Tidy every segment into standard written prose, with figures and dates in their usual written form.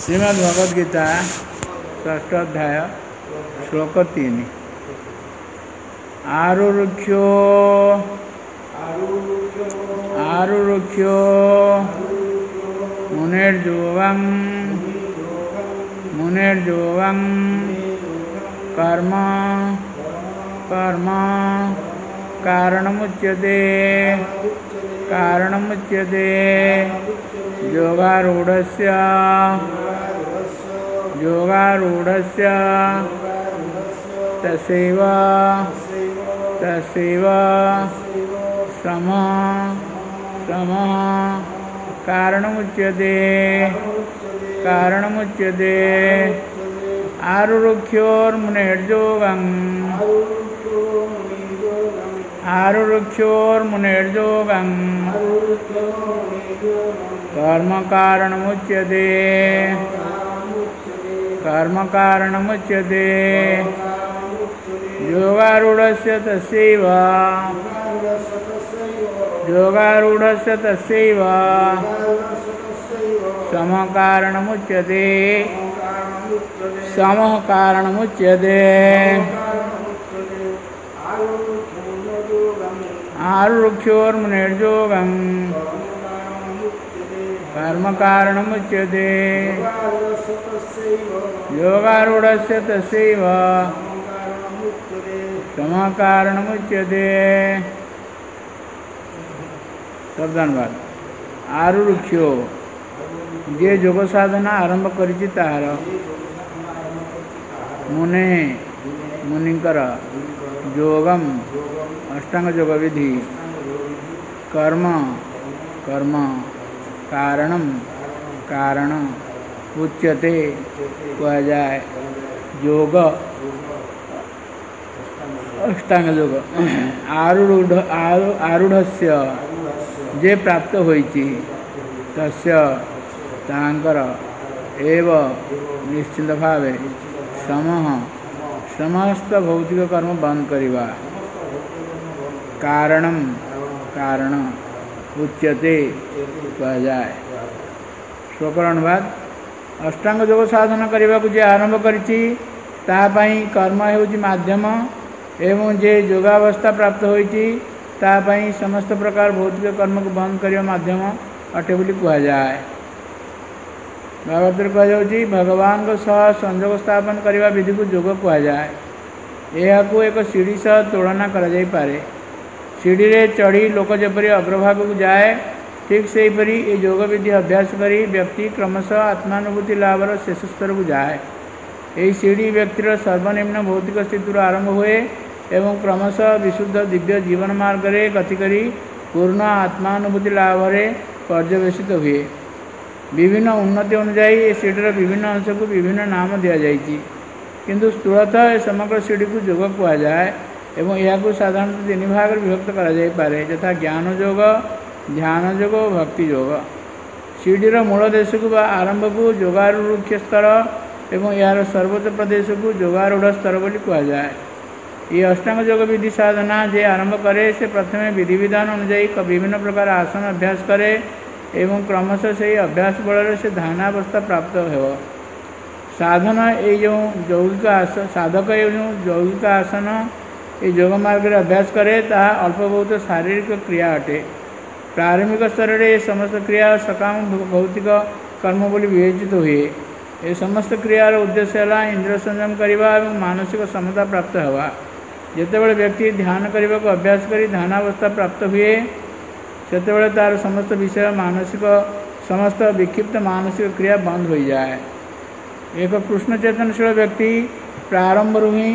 श्रीमद्भगवद्गीता षष्ठ अध्याय श्लोक 3 आरुरुक्षो मुनिर्योगं कर्म कारणमुच्यते योगारूढस्य तस्यैव समः कारणमुच्यते आरुरुक्षोर्मुनिर्योगं कर्म कारणमुच्यते योगारूढस्य तस्यैव समः कारणमुच्यते आरुरुक्षोर्मुनिर्योगं कर्म कारणमुच्यते योगारूढस्य तस्यैव समः कारणमुच्यते। शब्दानुवाद आरुरुक्षो जे जोग साधना आरंभ करिछि ताहार मुनिंकर योगम अष्टांग योग विधि कर्म कारण उच्यते कहा जाए योग अष्टांग योग आरूढ़स्य जे प्राप्त होइछि तस्य तांकर एव निश्चित भावे समस्त भौतिक कर्म बंद करिवा कारण उच्यते कहा जाए। स्वकरणवाद अष्टांग योग साधन करने को जे आरंभ करिछि ताहा पई कर्म हेउछि माध्यम एवं जे योगावस्था प्राप्त होइछि ताहा पई समस्त प्रकार भौतिक कर्म को बंद करने माध्यम अटे बोली कहा जाए। भागवत कहुच्छी भगवान को सह संयोग स्थापन करने विधि को योग कहा जाए। यह एक सीढ़ी सह तुलना करा जाई पारे। सीढ़ी रे चढ़ी लोक जपरी अग्रभाग को जाए ठीक से हीपरी ये योग विधि अभ्यास करी व्यक्ति क्रमशः आत्मानुभूति लाभर शेष स्तर को जाए। यही सीढ़ी व्यक्तिर सर्वनिम्न भौतिक स्थिति आरंभ हुए एवं क्रमशः विशुद्ध दिव्य जीवन मार्ग रे गति करी पूर्ण आत्मानुभूति लाभरे पर्यवेसित हुए। विभिन्न उन्नति अनुଯାयी ये सीढ़ीर विभिन्न अंश को विभिन्न नाम दिया जाइछि, किंतु स्थूलतः समग्र सीढ़ी को योग कहा जाए एवं यह साधारणतः 3 भाग विभक्त करा जाई पारे यथा ज्ञान योग, ध्यान योग और भक्ति योग। सीढ़ीर मूल देश को आरंभ को योगारूढ़ स्तर एवं यार सर्वोच्च प्रदेश को योगारूढ़ स्तर बोली कहा जाए। ये अष्टांग योग विधि साधना जे आरंभ करे से प्रथमे विधि विधान अनुଯାयी विभिन्न प्रकार आसन अभ्यास करे एवं क्रमशः से अभ्यास बल से ध्यानावस्था प्राप्त हो। साधन ये जो यौगिक साधक ये जो यौगिक आसन ये योग मार्ग रे अभ्यास करे ताहा अल्प बहुत शारीरिक क्रिया अटे। प्रारंभिक स्तर रे समस्त क्रिया सकाम भौतिक कर्म बोली विवेचित हुए। ये समस्त क्रियार उद्देश्य है इंद्रिय संयम करने और मानसिक समता प्राप्त होगा। जितेबाला व्यक्ति ध्यान करने को अभ्यास करी ध्यानावस्था प्राप्त हुए सेतेबाला तार समस्त विषय मानसिक समस्त विक्षिप्त मानसिक क्रिया बंद हो जाए। एक कृष्ण चेतनशील व्यक्ति प्रारंभ ही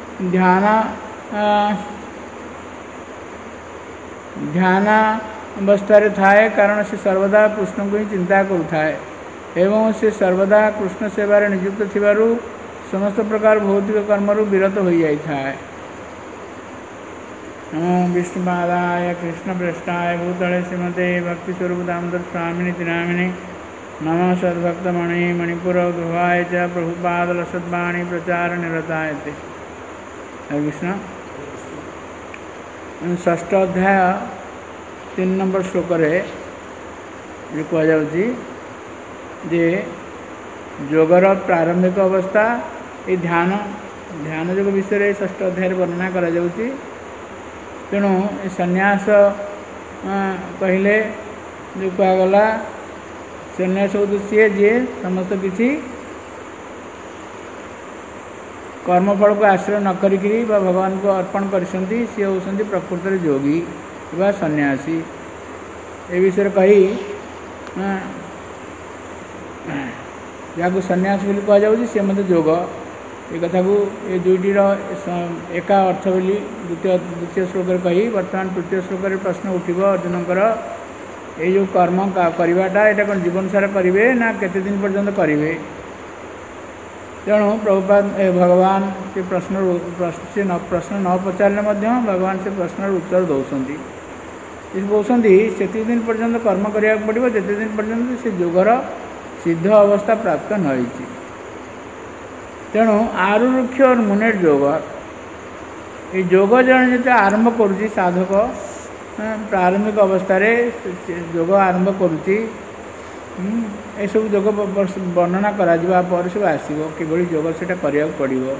ध्यानावस्था थाए कारण से सर्वदा कृष्ण को ही चिंता करुए एवं से सर्वदा कृष्ण सेवार नियुक्त थिबारु समस्त प्रकार भौतिक कर्मरु विरत हो जाए। नमो विष्णुपादाय कृष्णप्रेष्ठाय भूतले श्रीमते भक्तिस्वरूप दामोदर स्वामिनि नामिने नमः सद्भक्तमणि मणिपुर ध्रुवाय च प्रभुपादलसद्वाणी प्रचार निरताय ते। हरे कृष्ण। षष्ठ अध्याय 3 नंबर श्लोक रे कह जाउछि जे योगर प्रारंभिक अवस्था ये ध्यान ध्यान योग विषय षष्ठ अध्याय वर्णना करा जाउची। तेणु सन्यास कहले जो कहगला सन्यास हूँ सी जी समस्त किसी कर्मफल को आश्रय न करी भगवान को अर्पण करछंती सी होउछंती प्रकृत रे योगी बा सन्यासी। ए विषय कही जहाँ सन्यास बोली कह जाउची से मते योग ये कथा को ये दुईटीर एका अर्थ बोली द्वितीय श्लोक कही वर्तमान तृतीय श्लोक प्रश्न उठिब अर्जुनकर ये जो कर्म करवाटा यहाँ कौन जीवन सारा करेंगे ना केते दिन पर्यंत करेंगे। तेणु प्रभुपाद भगवान से प्रश्न न पचारे भगवान से प्रश्न उत्तर दौरान कहते से दिन पर्यंत कर्म करने पड़ो जिते दिन पर्यंत से योगर सिद्ध अवस्था प्राप्त न होती। तेणु आरुरुक्ष और मुनेर योग ये योग जन जो आरंभ करुच्ची साधक प्रारंभिक अवस्था योग आरंभ करुच्ची सब योग वर्णना करा सब आसो किभली योग से करा पड़ो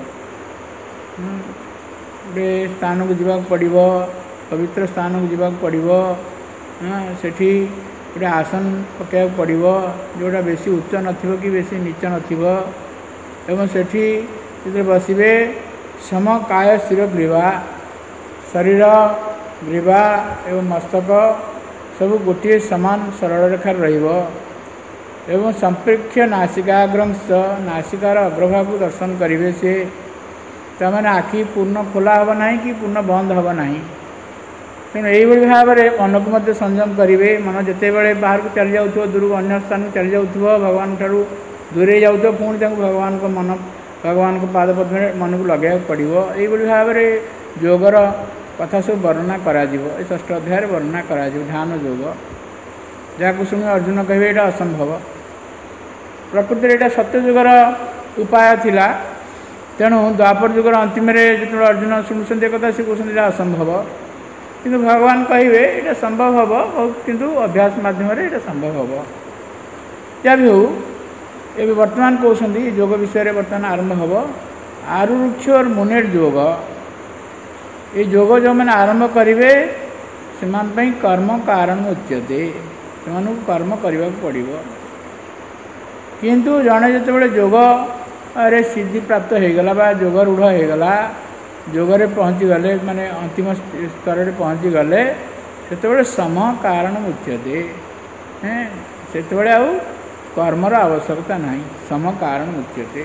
गोटे स्थान को जावाक पड़ो पवित्र स्थान को जावाक पड़ो सेठी गोटे आसन पकड़ा पड़ो जोटा बेसी उच्च नथिबो कि बेसी नीच नथिबो एवं सेठी जिते बसबे सम काय स्थिर ग्रीवा शरीर ग्रीवा एवं मस्तक सब गोटे समान सरल रेखार रहिबो एवं संप्रेक्ष नासिकाग्रंश नासिकार अग्रभाग को दर्शन करेंगे से तमाने आखि पूर्ण खोला हम ना कि पूर्ण बंद हम ना। तेणु यही भाव में मन को मध्य संयम करेंगे मन जिते बड़े बाहर को चली जाऊ दूर को अन्य स्थान को चली जाऊ भगवान ठारू दूरे जाऊ पुणी भगवान को मन भगवान को पाद पद्म मन को लगे पड़ो यही भाव में योगर कथा सब वर्णना करा षष्ठ अध्याय वर्णना करा ध्यान योग जहाँ शुणी अर्जुन कहे यहाँ असंभव प्रकृति में यहाँ सत्ययुगर उपाय थिला। तेणु द्वापर युगर अंतिम जो अर्जुन शुणुंट कथा सी कहते हैं असंभव किंतु भगवान कहे यहाँ संभव हम बहुत किंतु अभ्यास माध्यम यहाँ संभव हम या भी हो ये वर्तमान कहते योग विषय बर्तमान आरंभ हम आरुरुक्ष और मुनेर योग ये योग जो मैंने आरंभ करेंगे से कर्म कारण उच्यते से कर्म करने पड़ो किंतु जड़े जो योग अरे सिद्धि प्राप्त होगला बा योग रूढ़ होगला योगरे पहुँची गले माने अंतिम स्तर में पहुँची गले से सम कारण उच्यते से आउ कर्मर आवश्यकता नहीं सम कारण उच्यते।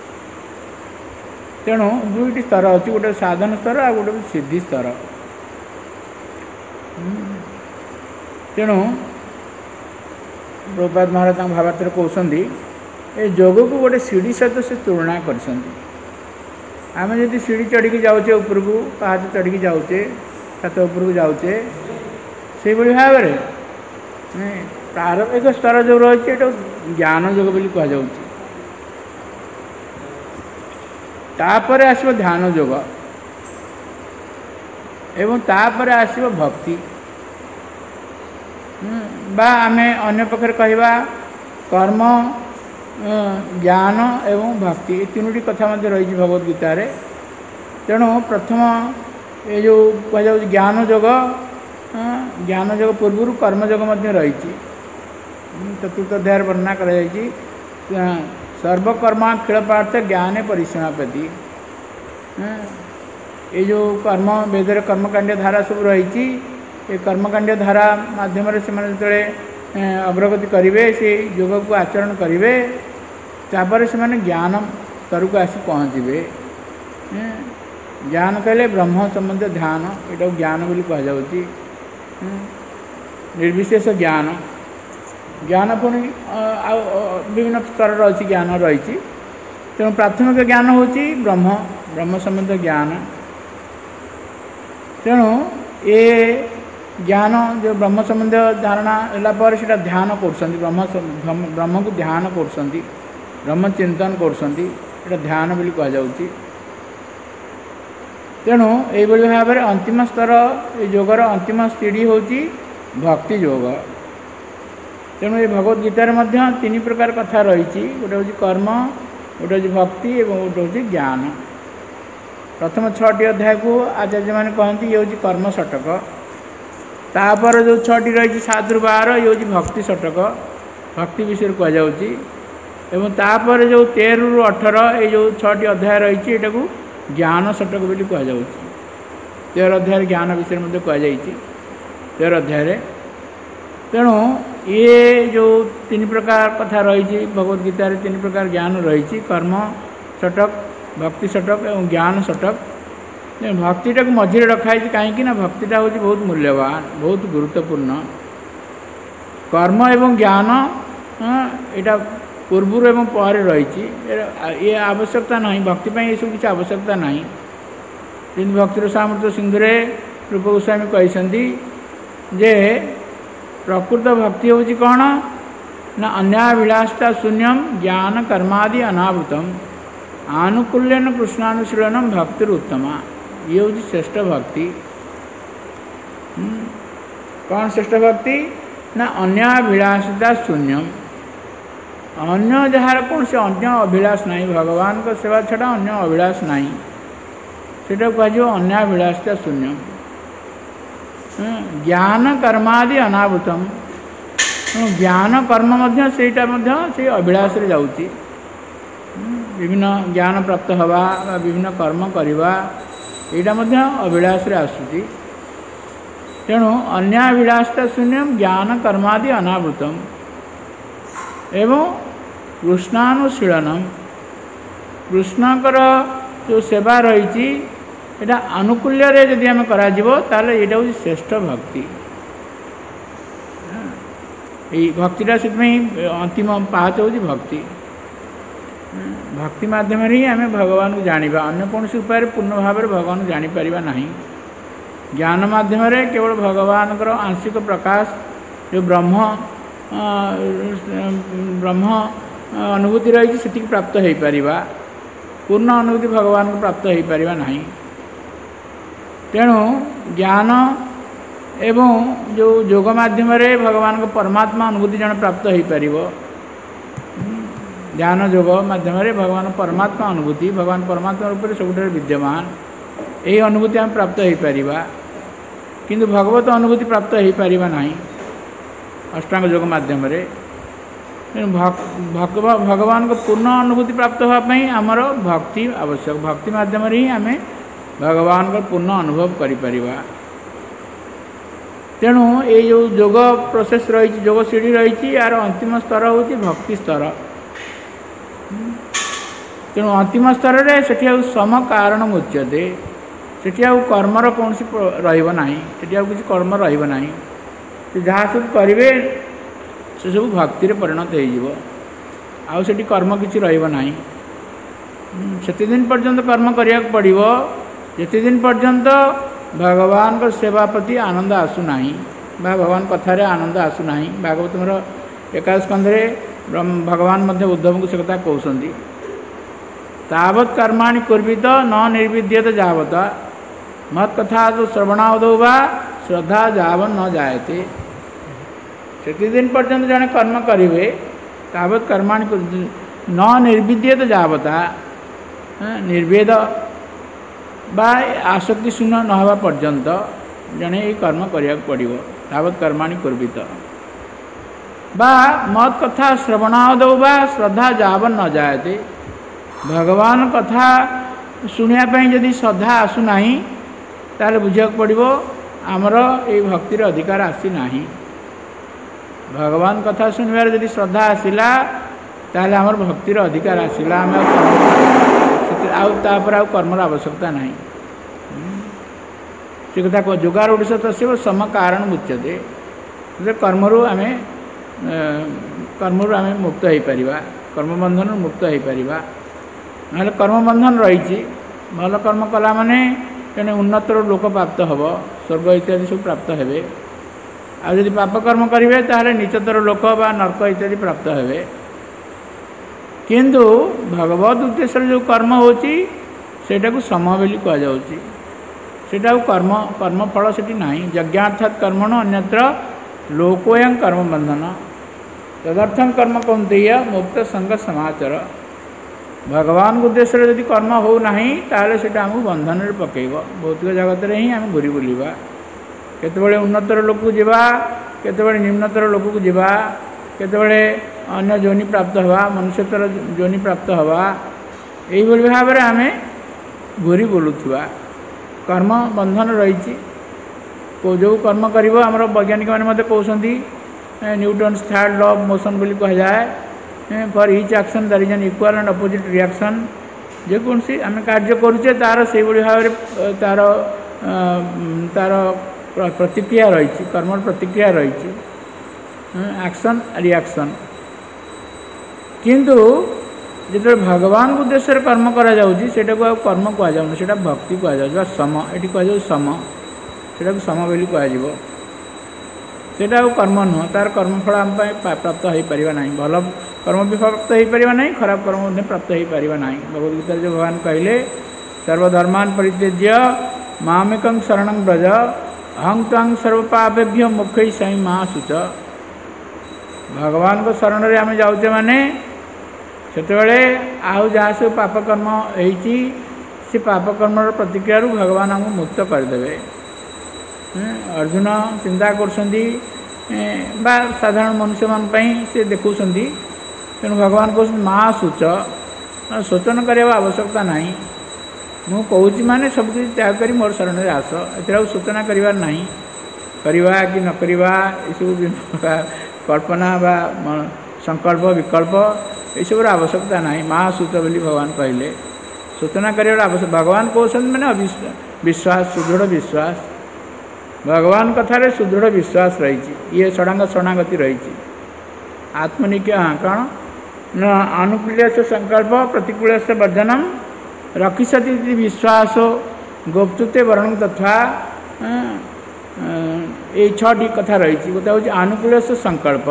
तेणु दुईटी स्तर अच्छी गोटे साधन स्तर आ गोटे सिद्धि स्तर। तेणु प्रभुपाद महाराज भावार्थ कहते ये योग को गोटे सीढ़ी सहित से तुलना करें जब सीढ़ी चढ़ी जाऊे ऊपर को पाहाच चढ़ी जाऊे छात ऊपर को जाऊे से भाव में प्रारंभिक स्तर जो रही ज्ञान योग बोली कहुपर आसो ध्यान योग एवं तापर आसो भक्ति बा आमे अन्य पक्षर कहवा कर्म ज्ञान एवं भक्ति ये तीनोटी कथा मध्य रही भगवद गीतार। तेणु प्रथम ये जो कह ज्ञान योग पूर्व कर्मयोग रही चतुर्थ अध्याय वर्णना कर सर्वकर्माखिल पार्थ ज्ञाने परिसमापति ये जो कर्म वेदर कर्मकांड धारा सब रही ये कर्मकांड धारा माध्यम से अग्रगति करेंगे से योग को आचरण करेंगे तापर से ज्ञान स्तर को आसी पहुँचे ज्ञान कहले ब्रह्म संबंध ध्यान ये ज्ञान बोली कहुच्छी निर्विशेष ज्ञान ज्ञान पुणी विभिन्न स्तर अच्छी ज्ञान रही। तेणु प्राथमिक ज्ञान हूँ ब्रह्म ब्रह्म संबंध ज्ञान। तेणु ये ज्ञान जो ब्रह्म संबंध धारणा है से ध्यान कर ब्रह्म को ध्यान कर ब्रह्म चिंतन कर ध्यान बोली कहुच्छी। तेणु ये भाव में अंतिम स्तर योगर अंतिम सीढ़ी हूँ भक्ति योग। तेणु ये भगवद गीतार मध्य तीन प्रकार कथा रही। गोटे हूँ कर्म, गोटे हूँ भक्ति और गोटे हूँ ज्ञान। प्रथम 6टी अध्याय को आचार्य मैंने कहते ये हूँ कर्म षटक। तापर जो 6टी रही 7 ରୁ 12 ये हूँ भक्ति षटक, भक्ति विषय कहुच्छी। एवं तापर जो 13 ରୁ 18 ये जो 6टी अध्याय रही को ज्ञान षटक बोली कहुच्छी। 13 अध्याय ज्ञान विषय में कहुई 13 अध्याय। तेणु ये जो 3 प्रकार कथा रही भगवद गीतार 3 प्रकार ज्ञान रही, कर्म षटक, भक्ति षटक और ज्ञान षटक। भक्तिटा को मझे रखाई कहीं भक्तिटा हूँ बहुत मूल्यवान, बहुत गुरुत्वपूर्ण। कर्म एवं ज्ञान यहाँ पूर्व एवं पर रही, ये आवश्यकता नहीं, भक्ति ये सब किसी आवश्यकता नहीं। जिन भक्तिर सामर्थ्य सिंधुरे रूप गोस्वामी कहते जे प्रकृत भक्ति हूँ कौन ना अन्याभिलाषता शून्यम ज्ञान कर्मादि अनावृतम आनुकूल्यन कृष्णानुशीलनम भक्तिर उत्तमा। ये हूँ श्रेष्ठ भक्ति। कौन श्रेष्ठ भक्ति ना अन्याभिलाषता शून्यम, अन्य जार कौन से अन्य अभिलाष नहीं, भगवान को सेवा छड़ा अन्य अभिलाष नहीं, सेटा कह अन्याभिलाषता शून्यम। ज्ञान कर्मादि अनावृतम, ज्ञान कर्म मध्य सेटा मध्य से अभिलाष रे जाउची। विभिन्न ज्ञान प्राप्त हवा विभिन्न कर्म करवा यहाँ मध्य अभिलाष रे आसुची। तेणु अन्याभिलाषता शून्यम ज्ञान कर्मादि अनावृतम एवं कृष्णानुशीलनम, कृष्णकर जो सेवा रही एटा आनुकूल्य रे यदि आम करा ताले एटा हूँ श्रेष्ठ भक्ति। यही भक्तिटा से अंतिम पाहच हूँ भक्ति। भक्ति माध्यम ही आम भगवान को जाना, अन्य कौन उपाय पूर्ण भाव में भगवान को जानीपर ना। ज्ञान माध्यम केवल भगवान आंशिक प्रकाश जो ब्रह्म ब्रह्म अनुभूति रही से प्राप्त हो पार, पूर्ण अनुभूति भगवान को प्राप्त हो पार ना। तेणु ज्ञान एवं जो योग माध्यम भगवान को परमात्मा अनुभूति जन प्राप्त हो पार, ध्यान योग माध्यम भगवान परमात्मा अनुभूति, भगवान परमात्मा रूप से सब विद्यमान, यही अनुभूति आम प्राप्त हो पार। किंतु भगवत अनुभूति प्राप्त हो पार ना अष्टांग योग माध्यम। भगवान को पूर्ण अनुभूति प्राप्त होगापी आमर भक्ति आवश्यक, भक्ति माध्यम ही आम भगवान को पूर्ण अनुभव करिपर। तेणु ये जो योग प्रोसेस रही, योग सीढ़ी रही, यार अंतिम स्तर हूँ भक्ति स्तर। तेणु अंतिम स्तर में से सम कारण मुच्यते, से कर्मर कौन रही, किसी कर्म रहा, जहाँ सब करेंगे से सब भक्ति परिणत हो, कर्म किसी रहा। से दिन पर्यंत कर्म करने पड़ो जिते दिन पर्यंत भगवान को सेवा प्रति आनंद आसुना, भगवान कथार आनंद आसुना। भागवतमर 21 स्कंधे भगवान मध्य उद्धव को से कथा कहते तावत् कर्माणि कुर्वीत न निर्विद्येत जावत मत कथा तो श्रवणावधौ वा श्रद्धा जावन न जायते। से दिन पर्यंत जड़े कर्म करेंगे तावत् कर्माणि न निर्विद्येत जावता, निर्वेद बा आसक्ति शून्य न हवा पर्यंत जड़े ये कर्म करिया पड़ो। तावत् कर्माणि कुर्वीत बा मत कथा श्रवणावधौ वा श्रद्धा जावन न जायते। भगवान कथा शुणापी जदि श्रद्धा आसुना ताले बुझा पड़ो आमर ये भक्तिर अधिकार आसीना। भगवान कथा शुणवार जदि श्रद्धा आसला ताले आमर भक्तिर अधिकार आसला, आउ कर्मर आवश्यकता ना। से कथा कह जोगारूढ़ तस्व सम कारण मुच्यते, कर्मरु आम मुक्त हो पार, कर्मबंधन मुक्त हो पार। ना कर्मबंधन रही भल कर्म कला माने जड़े उन्नतर लोक प्राप्त हम, स्वर्ग इत्यादि सब प्राप्त हे। आदि पाप कर्म करेंगे ताहले नीचतर लोक बा नरक इत्यादि प्राप्त हे। किंतु भगवत उद्देश्य जो कर्म होची सेटा को सम बोली कहुच्छी, सेटा कर्म कर्मफल से ना। यज्ञार्थात कर्मण अन्यत्र लोकोयं कर्म बंधन, तदर्थं कर्म कौन्तेय मुक्त संग समाचर। भगवान को उद्देश्य यदि कर्म हो नहीं ताले सेटा हमको बंधन में पकेब। भौतिक जगत में ही आम घूरी बुलवा, केतबेले उन्नतर लोक को जीवा, केतबेले निम्नतर लोक को जीवा, केतबेले अन्य जोनि प्राप्त हवा, मनुष्यतर जोनि प्राप्त हवा, यही भाव में आम घूरी बुलुवा। कर्म बंधन रही जो कर्म कर वैज्ञानिक मैंने कहते Newton's third law of motion बोली कह जाए for each action there is an equal and opposite reaction. जेकोसी आम कार्य करुचे तार से भाव में तार तार प्रतिक्रिया रही, कर्म प्रतिक्रिया रही, एक्शन रिएक्शन। किंतु जो भगवान उद्देश्य कर्म करा जाउची सेटा को कर्म कह जाउनी, सेटा भक्ति कह जाउची, सम एटी कह जाउ सम, सेटा को सम बोली कह जिवो। सेटा कर्म नुह, तार कर्मफल आम प्राप्त हो पार ना, भल कर्म भी प्राप्त हो पार ना, खराब कर्म प्राप्त हो पार ना। भगवद्गीता जो भगवान कहले सर्वधर्मान परित्यज्य मामेकं शरणं व्रज अहं त्वां सर्वपापेभ्यो मोक्षयि साई मां शुच। भगवान को शरण रे आम जाउचे माने सेतेबेले आउ जहाँ सब पापकर्म होती से पापकर्म प्रतिक्रिया भगवान हमको मुक्त करदे। अर्जुन चिंता कर साधारण मनुष्य मान से देखुं, तेणु भगवान कह माँ शोच, शोचन करने आवश्यकता ना, मु कहूँ माने सब किसी त्याग कर मोर शरण में आस, ए सूचना करार ना, करवा कि न करवा सब कल्पना बा संकल्प विकल्प यू आवश्यकता ना। माँ सूच बोली भगवान कहले सूचना कर आवश्यक। भगवान कहते मैंने विश्वास, सुदृढ़ विश्वास, भगवान कथार सुदृढ़ विश्वास रही, ये षडांग शरणागति रही। आत्मनिक्य कौन न अनुकूल्य से संकल्प प्रतिकूल से वर्जनम रक्षिषति विश्वास गोप्तुते वर्ण तथा ये छटी कथा रही। गोटे हूँ अनुकूल से संकल्प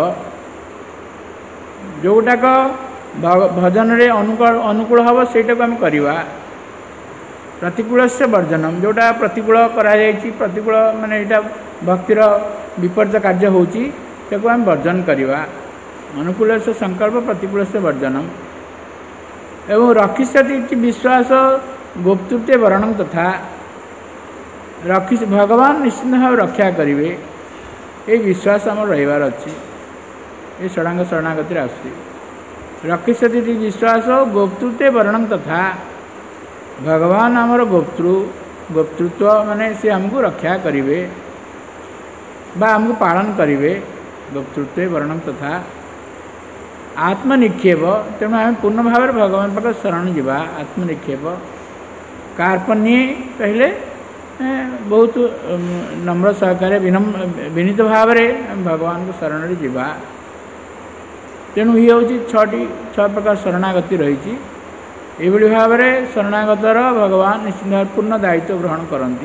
जोटाक भजन रे अनुकूल हम सेटा को आम करवा। प्रतिकूल से वर्जनम जोटा प्रतिकूल करा प्रतिकूल माने यहाँ भक्तिर विपरीत कार्य होची आम वर्जन करवा। अनुकूल से संकल्प प्रतिकूल से वर्जनम एवं रक्षिषति विश्वास गुप्तुते वर्ण तथा रक्षि भगवान निश्चिंत भाव रक्षा करेंगे ये विश्वास आम रहीबार अच्छी। ये षडांग शरणागति आसुची रक्षिषति विश्वास गोप्तृत्व वर्ण तथा भगवान आमर गोप्तृत्व माने से हमको रक्षा करेंगे बा हमको पालन करेंगे। गोप्तृत्व वर्ण तथा आत्मनिक्षेप तेणु आम पूर्ण भाव में भगवान पाख शरण जावा। आत्मनिक्षेप कार्पण्य कहले बहुत नम्र सहकार विनीत भाव में भगवान को शरण जावा। तेणु ये हूँ छह प्रकार शरणागति रही। ये भाव में शरणागतर भगवान निश्चित पूर्ण दायित्व ग्रहण करती।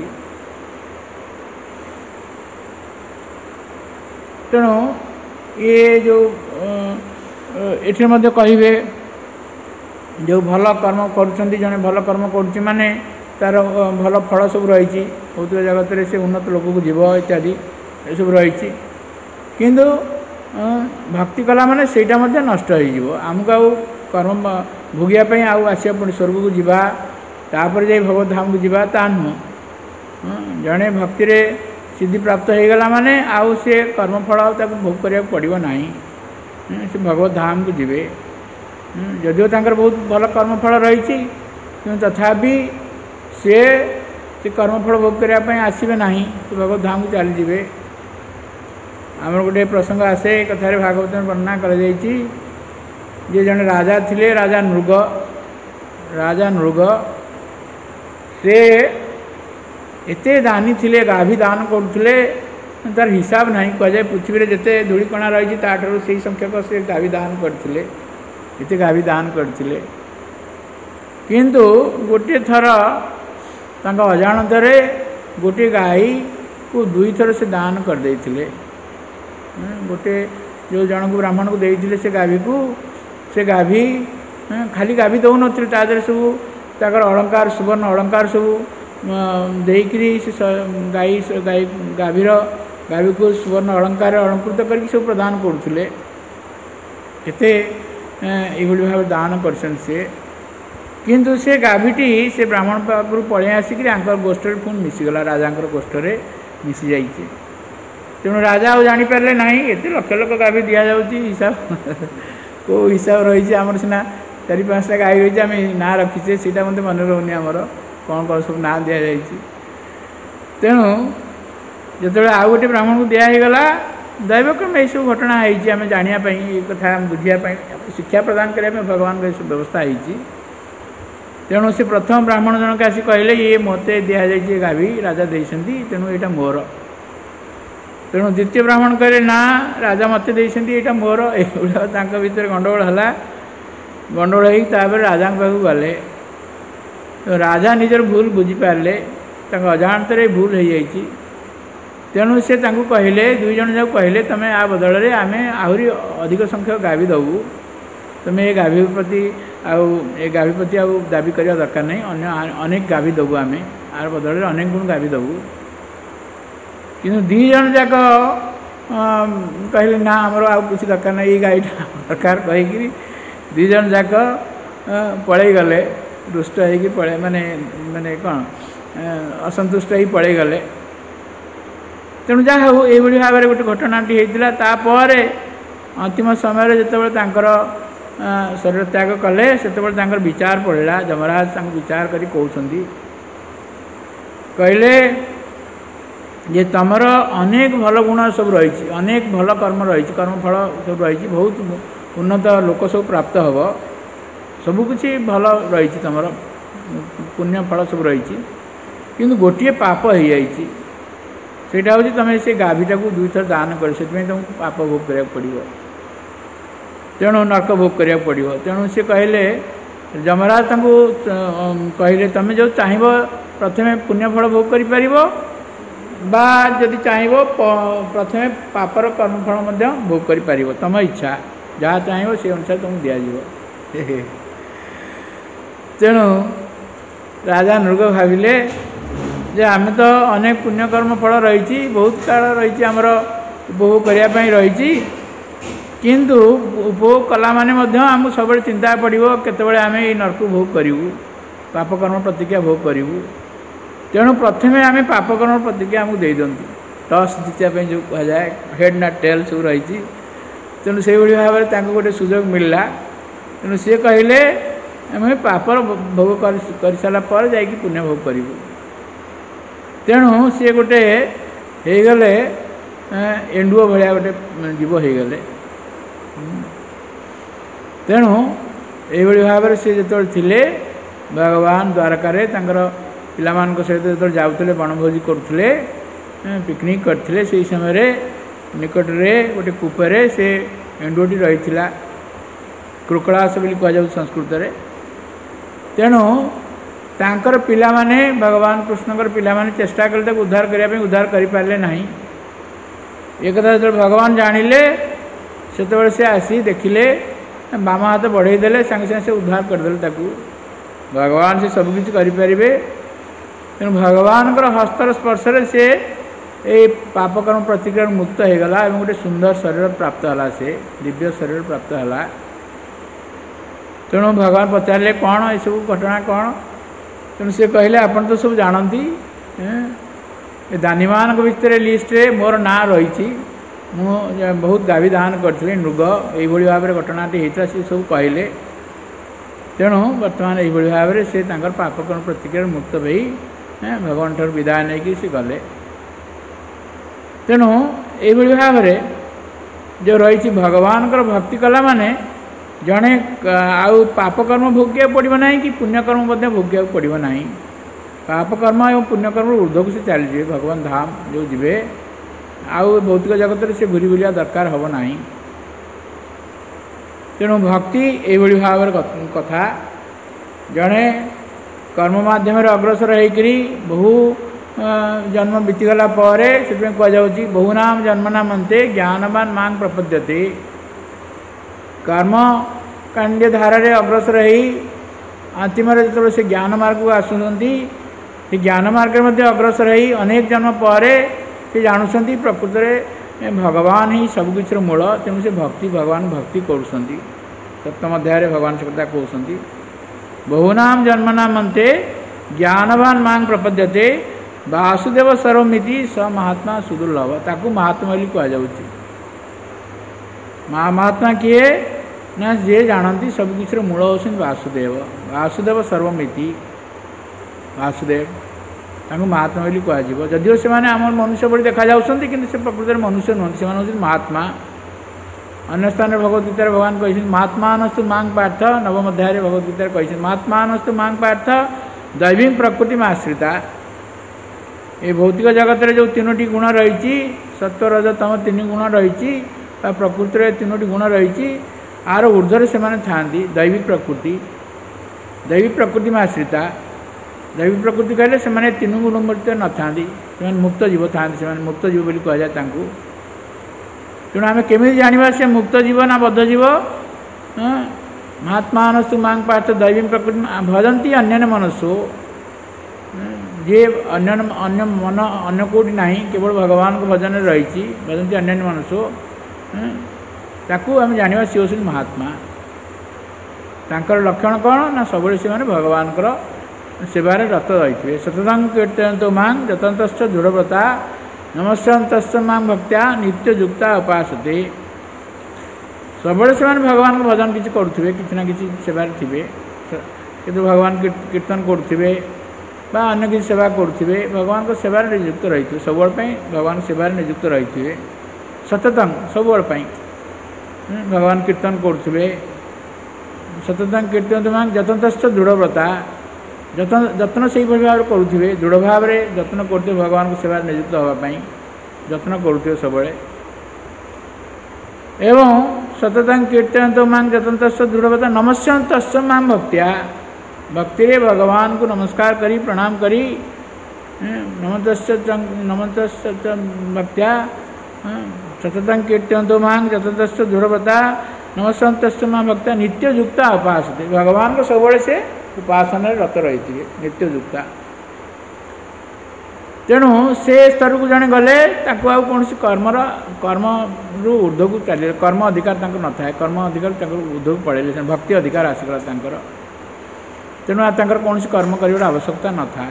तेणु ये जो ये कहे जो भल कर्म करुँच जड़े भल कर्म करुँच माने तार भल फल सब रही। भौतिक जगत में से उन्नत लोक को जीव इत्यादि ये सब रही। किंतु भक्ति कला माने सेटा मध्य नष्ट हो आमको आउ कर्म भोगियापी आउ आसिया पुणी स्वर्ग को जीवा तापर जाई भगवत धाम को जीवा ता नुह। जड़े भक्ति रे सिद्धि प्राप्त हो गला माने आउ से कर्मफल भोग करिया पड़िबो नाही। से भगवत धाम को जीवे जदिव तांकर बहुत भल कर्मफल रही कि तथापि से कर्मफल भोग करने आसबे ना, तो भगवत धाम को चली जाए। आमर गोटे प्रसंग आसे कथार भागवत में वर्णना कर जड़े राजा थिले राजा नृग से एते दानी थिले गाभी दान करुले तार हिसाब नहीं कह जाए। पृथ्वी में जिते धूलिकणा रही ताठू से संख्यक से गाभी दान करते एते गाभी दान करते। किंतु गोटे थर तांका अजाणत गोटे गाई को दुई थर से दान कर देथिले। गोटे जो जन को ब्राह्मण को देते से गाभी को से गाभी खाली गाभी दौन तादर सब ताकर अलंकार सुवर्ण अलंकार सब देकरी से गाई गाभीर गाभी को सुवर्ण अलंकार अलंकृत करके सब प्रदान करुले। केते एभଳି भाव दान करछन से किंतु से गाभीटी से ब्राह्मण पाखु पड़े आसिक गोष्ठी पुणी मिसीगला राजा गोष्ठी मिसी जाइए तेणु राजा आ जापारे ना एत लक्ष लक्ष गाभी दि जाऊँगी हिसाब कौ हिसाब रही आमर सीना 4-5टा गाई रही आम ना रखीचे से मत मन रोनी आमर कौन कौन सब ना दि जाए तेणु जो आउ गोटे ब्राह्मण को दिगला दैवक्रम यह सब घटना आम जानापी कथा बुझापी शिक्षा प्रदान करने भगवान व्यवस्था होती तेणु से प्रथम ब्राह्मण जनक आसी कहले ये मत दि जाए गाभी राजा देती तेणु यहाँ मोर तेणु द्वितीय ब्राह्मण कहले ना राजा मत देती यहाँ मोर यह भर गंडगोल है गंडगोल होपर राजा पाखु गले तो राजा निजर भूल बुझीपारे अजाणत भूल हो जाती तेणु से कहले 2 जन जो कहले तुम्हें आ बदल में आम आहरी अधिक संख्यक गाभी दबू तुम्हें ये गाभी प्रति गाभी प्रति दाबी करने दरकार नहीं अनेक गाभी दबू आम आर बदल में अनेक गुण गाभी दबू कि 2 जन जाक कहले ना आमर आ कुछ दरकार नहीं ये गाईटा दरकार कहीकि 2 जन जाक पलि गले रुष्ट हो पड़े माने माने कौन असंतुष्ट हो पलि गले तेणु जहाँ हो ये भाव में गोटे घटनाटी होता तापर अंतिम समय जो शरीर त्याग कले से विचार पड़ा जमराज विचार कर कहले जे तमर अनेक भल गुण सब रही अनेक भल कर्म रही कर्मफल सब रही बहुत उन्नत लोक सब प्राप्त हम सबकि भल रही तुम पुण्य फल सब रही किंतु गोटे पाप हो जाइए सेटा हूँ तुम से गाभीटा को 2 थर दान कर तुमको पाप भोग करा पड़ो तेणु नरक भोग करा पड़ो तेणु से कहले जमराज कहले तुम जो चाहब प्रथमे पुण्यफल भोग कर जदि चाहब प्रथमे पापर कर्मफल भोग कर तुम इच्छा जहाँ चाहब से अनुसार तुमको दिज्व तेणु राजा नृग भाविले जे आम तो अनेक पुण्यकर्म फल रही बहुत काल रही आमर उपभोग करने रही किंतु उपभोग कला माने आमको सब चिंता पड़ो केतबेले आम ये नरक भोग करूँ पापकर्म प्रतिज्ञा भोग करूँ तेणु प्रथमे आम पापकर्म प्रतिज्ञा आमको दे दिंतु टस जीतने जो कहुए हेड ना टेल सब रही तेणु से भाव में गोटे सुजोग मिलला तेणु सी कहले आम पापर भोग कर सारापर जा पुण्य भोग करूँ तेणु सी गोटे गले एंडुओ भाया गोटे जीव हो गले तेणु ये भाव में सी जो थे भगवान द्वारकार पिलामान सहित जो जाते बनभोजी करुले पिकनिक करते से समय निकट में गोटे कूपे से एंडुओटी रही क्रोकड़ास बोली कहुँ संस्कृत में तेणु तांकर पिला माने भगवान कृष्णकर पिला माने चेष्टा कले उद्धार करने उद्धार करें ना एक कथा जो भगवान जानिले से आसी देखिले बाम हाथ बढ़ईदे सांगे सांगे से उद्धार करदे भगवान से सबकि करें तेणु भगवान हस्तर स्पर्श से ये पापकर्म प्रतिक्रिया मुक्त हो गला और गोटे सुंदर शरीर प्राप्त है से दिव्य शरीर प्राप्त है तेणु भगवान पचारे कौन ये सब घटना कौन तेणु से कहले आपन तो सब जानती दानी मान भितर लिस्ट रे मोर ना रही बहुत गाभी दान करी नृग यही भाव में घटनाटी होता सी सब कहले तेणु बर्तमान यही भाव में से पापकर्म प्रतिक्रिया मुक्त भई भगवान ठार विदाय नहीं कि सी गले तेणु यही भाव में जो रही भगवान भक्ति कला माने जड़े आउ पापकर्म भोग्या पड़ो ना कि पुण्यकर्म भोग्या पड़ो ना पापकर्म और पुण्यकर्म ऊर्ध्वक से चली भगवान धाम जो जीवे आउ भौतिक जगत से घूरी बुलिया दरकार हम ना तेणु भक्ति यही भाव कथा जड़े कर्म मध्यम अग्रसर होकरी बहु जन्म बीतीगला से कहुच्छी बहुनाम जन्मनाम अंते ज्ञानवान मांग प्रपद्यते कर्म कांड्य धारा अग्रसर हो अंतिम जो से ज्ञान मार्ग को आसुँच ज्ञान मार्ग में अग्रसर हो अनेक जन्म पर से जानुंट प्रकृत में भगवान ही सबकिछ मूल तेणु से भक्ति भगवान भक्ति करुँच सप्तम अध्याय भगवान से कथा कहते बहुनाम जन्मनाम अंते ज्ञानवान मांग प्रपद्यते वासुदेव सर्वमिति स महात्मा सुदुर्लभ ताकू महात्मा बोली कहुच्छी महात्मा किए ना जे जानती सबकिछ मूल होती वासुदेव वासुदेव सर्वमिति वासुदेव ताकू महात्मा बोली कह जदिव से आम मनुष्य भली देखा जाऊँगी कि प्रकृत में मनुष्य नुहति से महात्मा अन्य स्थान में भगवद्गीता भगवान कहते महात्मानस्तु मांग पार्थ नवम अध्याय भगवद्गीता कहते महात्मानस्तु मांग पार्थ दैवी प्रकृति में आश्रिता ये भौतिक जगत में जो तीनोटी गुण रही सत्व रज तम तीन गुण रही प्रकृति में तीनोटी गुण रही आर ऊर्धर से था दैवी प्रकृति में आश्रिता दैवी प्रकृति कहले से तीन गुण मृत्य न था मुक्त जीव था मुक्त जीव बोली कह जाए तेणु आम केमी जाना से मुक्त जीव ना बद्ध जीव महात्मानस्तु मांग पार्थ दैवी प्रकृति भजंती अन्य मनस्सु जे अन्य मन अन्य कोटी ना केवल भगवान को भजन रही भजंती अन्य मनस्सु ताकू आम जाना सी हूँ महात्मा तांकर लक्षण कौन ना सब से भगवान सेवार रत रही सततं कीर्तयन्तु मां यतन्तश्च दृढ़व्रता नमस्यन्तश्च मां भक्त्या नित्ययुक्ता उपासते सब से भगवान को भजन किसी करुवे कि ना कि सेवार थे कि भगवान कीर्तन करुवे अन्य किसी सेवा करुवे भगवान को सेवार नियुक्त रही सब भगवान सेवार नियुक्त रही सततं सब भगवान कीर्तन करुवे सततं कीर्तयन्तु मां यतन्तश्च दृढ़व्रता जत्न से भाव करुवे दृढ़ भाव में जत्न करते भगवान को सेवा नियुक्त होगापाई जत्न करुवे सब एवं सततं कीर्तयन्तु मां यतन्तश्च दृढ़व्रता नमस्यन्तश्च मां भक्त्या भक्ति रे भगवान को नमस्कार करी प्रणाम करी नमस्तश्च भक्त्या सततं कीर्तयन्तु मां यतन्तश्च दृढ़व्रता नमस्यन्तश्च मां भक्त्या नित्ययुक्ता उपासते भगवान को सब से उपासना रत रही थी नित्ययुक्ता तेणु से स्तर को जड़े गले कौन कर्म रु ऊर्ध को चल कर्म अधिकार न था कर्म अधिकार ऊर्ध को पड़े भक्ति अधिकार आसगला तेणु कौन कर्म कर आवश्यकता न था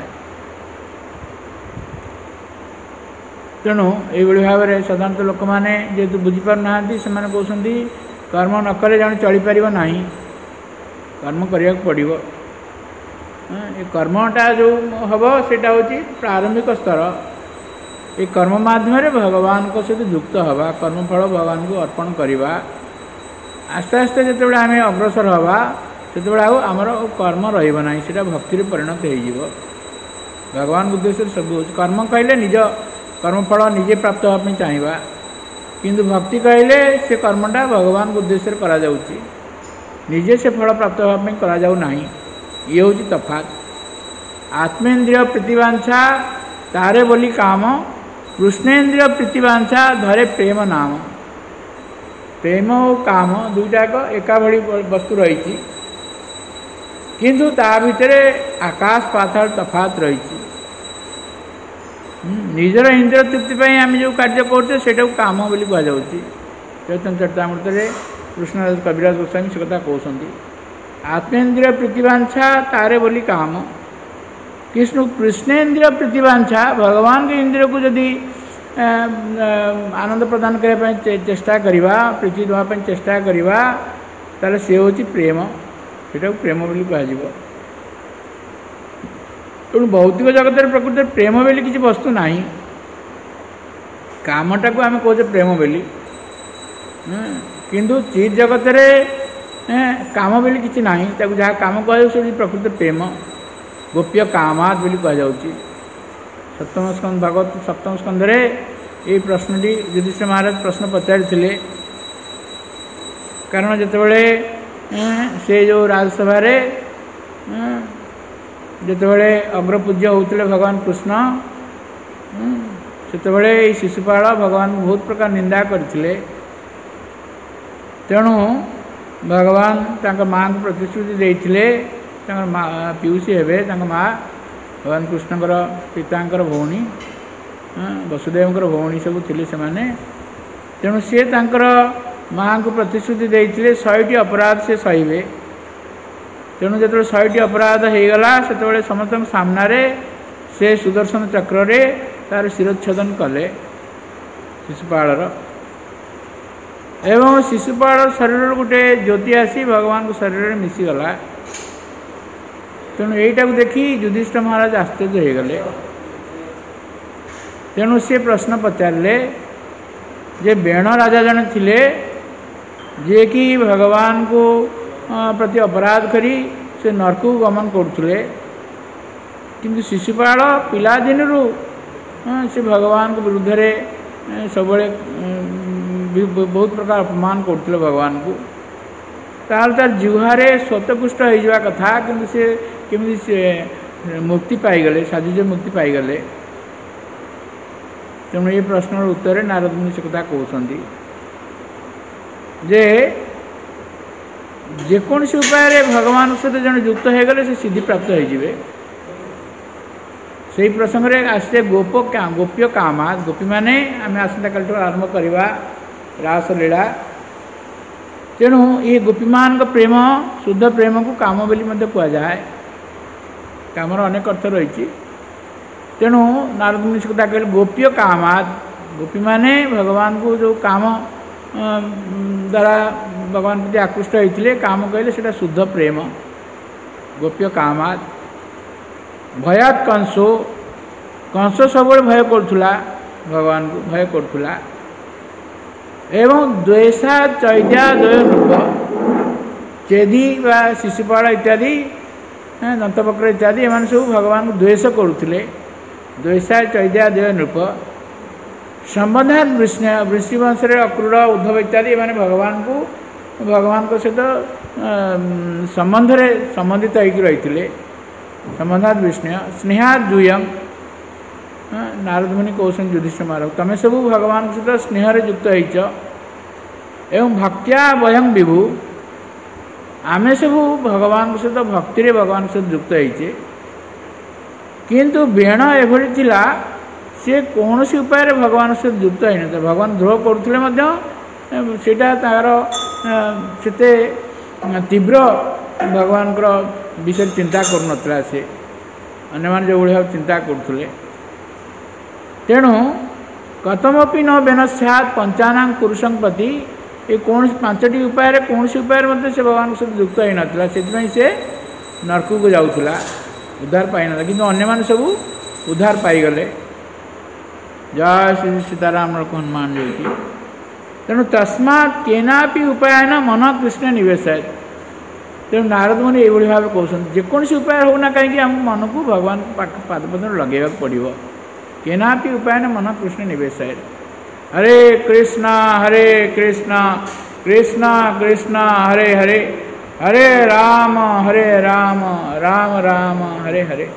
तेणु ये भाव में साधारणतः लोक मैंने जेहेतु बुझीपार ना से कहते कर्म न कले जन चलीपर ना कर्म करने पड़ो ये कर्मटा जो हम सेटा हूँ प्रारंभिक स्तर ये कर्म माध्यम भगवान को सहित युक्त हवा कर्मफल भगवान को अर्पण करवा आस्ते आस्ते जो आम अग्रसर हवा से आमर कर्म रहा से भक्ति परिणत हो भगवान उद्देश्य सब कर्म कहले निज कर्मफल निजे प्राप्त होगापी चाहिए किंतु भक्ति कहले से कर्मटा भगवान उद्देश्य करा निजे से फल प्राप्त होगापी करा जाऊ नहीं ये हूँ तफात आत्मेन्द्रिय प्रीतिवांछा तारे बोली काम कृष्णेन्द्रिय प्रीतिवांछा धरे प्रेम नाम प्रेम और काम दुईटाक एका भली वस्तु रही किंतु ता भितर आकाश पाताल तफात रही निजर इंद्रिय तृप्ति आम जो कार्य करते से काम बोली कहुच्छी चैतन्य चरितामृत कृष्णदास कविराज गोस्वामी से कथा कहते आत्मेन्द्रिय प्रीतिवांछा तारे बोली काम कृष्णेन्द्रिय प्रीतिवांछा भगवान के इंद्रिय को यदि आनंद प्रदान करने चेष्टा करवा प्रीति देवाई चेष्टा करवा ताले से हूँ प्रेम से प्रेम बोली कह तेणु भौतिक जगत प्रकृति प्रेम बोली किसी वस्तु ना कामटा को आम कहे प्रेम बोली किंतु चित जगत काम बोली किसी ना जहाँ काम कह प्रकृति प्रेम गोप्य कामात बोली कहुच्छी सप्तम स्कंद भागवत सप्तम स्कंदे ये प्रश्नटी युधिष्ठिर महाराज प्रश्न पचारि कारण जितेबले से जो राजसभा जितेबले अग्रपूज्य होते भगवान कृष्ण सेतबले शिशुपाल भगवान बहुत प्रकार निंदा करते तेणु भगवान तांका माँ को प्रतिश्रुति देते पीयूषी हेबे माँ भगवान कृष्णकर पितांकर भौणी वसुदेवकर भौणी सब थिले से तेणु सी तांकर माँ को प्रतिश्रुति देते 100टी अपराध से सहे। तेणु जो 100टी अपराध हो गला से समस्त सामने से सुदर्शन चक्र रे तार शिरोच्छेदन कले शिशुपाल एवं शिशुपाल शरीर गोटे ज्योति आसी भगवान को शरीर में मिसीगला। तेणु यहीटा को देखी युधिष्ठिर महाराज आश्चर्य हो गले। तेणु सी प्रश्न पचारे जे बेण राजा जन थिले जे कि भगवान को प्रति अपराध करी से नरक को गमन करुले किंतु शिशुपाल पिला दिन से भगवान को विरुद्ध रे सब बहुत प्रकार अपमान करते भगवान को तार तार जिह्वारे स्वतपुष्ट हो कथा किंतु से केमी से मुक्ति पाईगले साजुज मुक्ति पाईगले। तेणु ये प्रश्न उत्तर नारद मुनि से कथा कहते जे जेकोसी उपाय भगवान सहित जन युक्त हो गले से सिद्धि प्राप्त हो प्रसंग में आसते गोप्य कामा गोपी मैंने आम आसंता काल आरंभ करवा रासलीला। तेणु ये गोपी मान प्रेम शुद्ध प्रेम को काम बोली कहुए कामर अनेक अर्थ रही। तेणु नारद मुनि से कथा कहले गोप्य कामाद गोपी मैंने भगवान को जो काम द्वारा भगवान प्रति आकृष्ट होते काम कहले से शुद्ध प्रेम गोप्य कामाद। भयात कंसो कंस सब भय करुला भगवान को भय करुला एवं द्वेषा चैद्या द्वय नृप चेदी व शिशुपाल इत्यादि दंतवक्र इत्यादि एम सब भगवान को द्वेष करुले। द्वेषा चैद्या द्वय नृप संबंधात वृष्णिवंश अक्रूर उद्धव इत्यादि एम भगवान को सहित संबंध संबंधित होकर रही संबंधात विष्णु स्नेहात जूयम नारद मुनि कौशन युधिष्ठिर महाराज तमें सब भगवान सहित स्नेह युक्त हो एवं भक्त्या वयं विभु आमे सब भगवान सहित भक्ति भगवान सहित युक्त होचे किंतु बेण एभली थिला सी कौन उपाय भगवान सहित युक्त हो न भगवान द्रोह करुले सेटा तार से तीव्र भगवान विषय चिंता करुनला से अन्य जो भाव चिंता करुले। तेणु कथमपि न बेन सैत् पंचानां पुरुषं प्रति ये कौन 5टी उपाय कौन उपाय से भगवान सहित युक्त हो नाला से नरक को जाऊला उद्धार पाई ना कि अन्य सब उद्धार पाईगले। जय श्री सीताराम हनुमान जी। तेणु तस्मात् केनापि उपायन मन कृष्ण निवेशाय। तेणु नारद मुनि ये भाव कहते जेकोसी उपाय होना कहीं आम मन को भगवान पादपद लगे पड़ो केनापि उपायन मन कृष्ण निवेशाय। हरे कृष्ण कृष्ण कृष्ण हरे हरे हरे राम राम राम हरे हरे।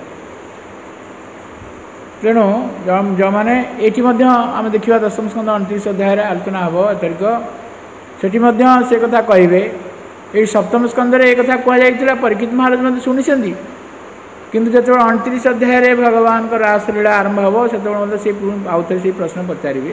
तेणु जो मैंने ये आम देखा 10म स्कंद 29 अध्याय आलोचना हम एतरिक से कथा कहे ये 7म स्कंद एक कथा कहला परीक्षित महाराज मत शुणी किंतु जो 29 अध्याय भगवान का रासलीला आरंभ हम से आउ थे से प्रश्न पचारे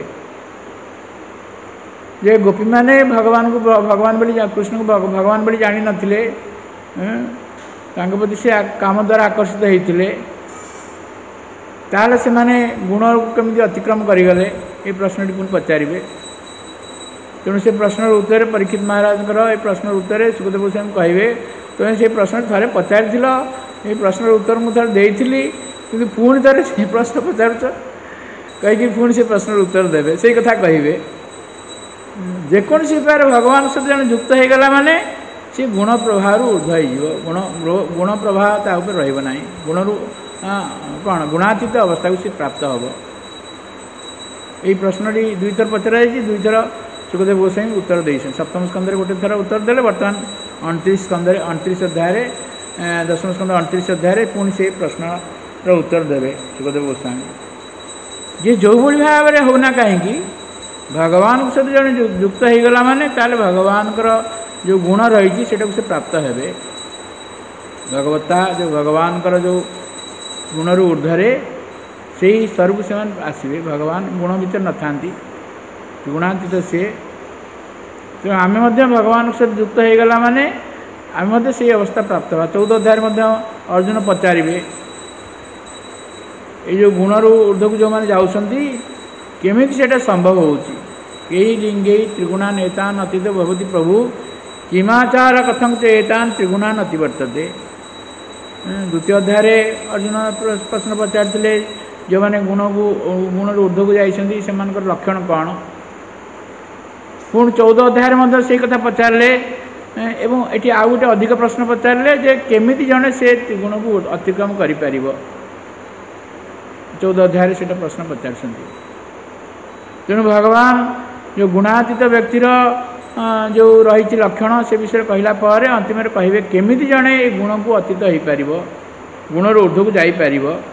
जे गोपी मैंने भगवान को भगवान बोली कृष्ण को भगवान बोली जानी नथिले प्रति से काम द्वारा आकर्षित होते ताले से माने गुण को केमती अतिक्रम करिगले ये प्रश्नटी पुणी पचारे। तेणु से प्रश्न उत्तर परीक्षित महाराज ये प्रश्न उत्तर सुखदेव गोस्वामी कहे तुम्हें से प्रश्न थे पचारि ये प्रश्न उत्तर मुझे देती कि पुणी थे से प्रश्न पचारुच कहीं पुणी से प्रश्न उत्तर देवे से कथा कहे जेकोसी उपाय भगवान सहित जन युक्त हो गला माने सी गुण प्रभाव ऊर्ध्व गुण प्रभाव तापर रहा गुण कौन गुणातीत अवस्था को सी प्राप्त हम। यही प्रश्नटी 2 थर पचरा 2 थर सुखदेव गोस्वामी उत्तर देते 7म स्कंद गोटे थर उत्तर देले बर्तमान 29 स्कंद 29 अध्याय 10म स्कंद 29 अध्याय पुणी से प्रश्न उत्तर देवे सुखदेव गोस्वामी जी जो भाई भाव में होना कहीं भगवान सहित जन युक्त हो गला माने ताले भगवान जो गुण रही से प्राप्त हे भगवत्ता जो भगवान जो गुणर ऊर्ध्वे से ही स्तर को से आसवे भगवान गुण भर न था त्रिगुणातीत सी तेणु आम भगवान सहित युक्त हो गला माने आम से अवस्था प्राप्त हुआ 14 अध्याय अर्जुन पचारे ये जो गुणरू ऊर्ध्व को जो मैंने जाऊँगी केमी से संभव होई लिंगे त्रिगुणा नेतान अतीत भवती प्रभु किमाचार कथं चेतान त्रिगुणान अतिवर्तते। द्वितीय अध्याय अर्जुन प्रश्न पचारे जो मैंने गुणरू ऊर्ध्व को जाइछन्ति सेमानकर लक्षण कौन पुणी 14 अध्याय से कथा पचारे एवं ये आउ गोटे अधिक प्रश्न पचारे जे केमिति जड़े से त्रिगुण को अतिक्रम कर 14 अध्याय से प्रश्न पचार तेणु भगवान जो गुणातीत व्यक्तिर जो रही लक्षण से विषय कहला पर अंतिम कहे केमिति जड़े ये गुण को अतीत हो पार गुणर ऊर्ध्व को जापर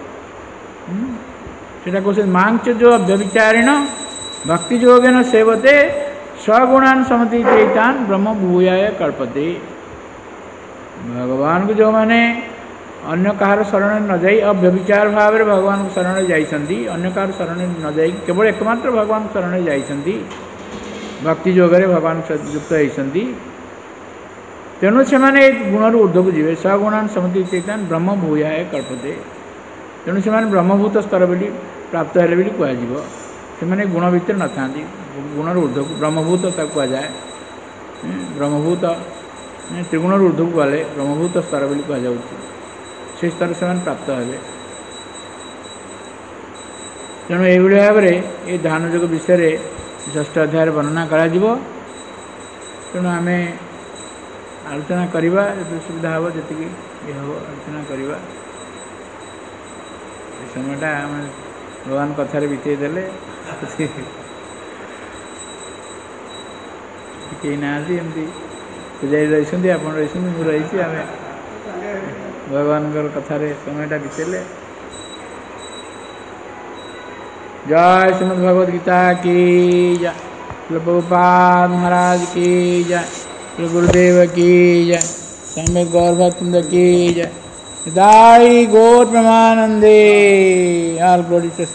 से कौन मांच जो व्यभिचारिण भक्ति योगेन सेवते सगुणान समति चैतान ब्रह्म भूयाय कल्पते। भगवान को जो मैंने अन्य कहार शरण न जाई अव्यभिचार भाव में भगवान को शरण जाइछन्ति अन्य कहार शरण न जाई केवल एकमात्र भगवान शरण जाइछन्ति भक्ति योगरे भगवान युक्त होइछन्ति तेणु से माने गुणर ऊर्ध्व को जीवे सगुणान समति चैतान ब्रह्म भूयाय कल्पते तेणु से माने ब्रह्मभूत स्तर बोली प्राप्त हेले बोली कहुव से माने गुण भितर न था गुणर ऊर्ध्व को ब्रह्मभूत कहुए ब्रह्मभूत त्रिगुणर ऊर्ध्व को गले ब्रह्मभूत स्तर बोली कहुँ से स्तर से प्राप्त हे तेणु ये भाव में ये ध्यान योग विषय 6 अध्याय वर्णना करा तेणु आम आलोचना करवा सुविधा हम जी ये हम आलोचना करवा समयटा आम भगवान कथार बीतेदेले कहीं ना एमती पूजारी रही आप रही मुझे आम भगवान कथार समयटा बीतेले। जय श्रीमद् भगवद गीता की जय प्रभुपाद महाराज की जय गुरुदेव की जय सम्यक गौर भक्तवृंद की जय दाई गौर प्रेमानंदे ऑल ग्लोरी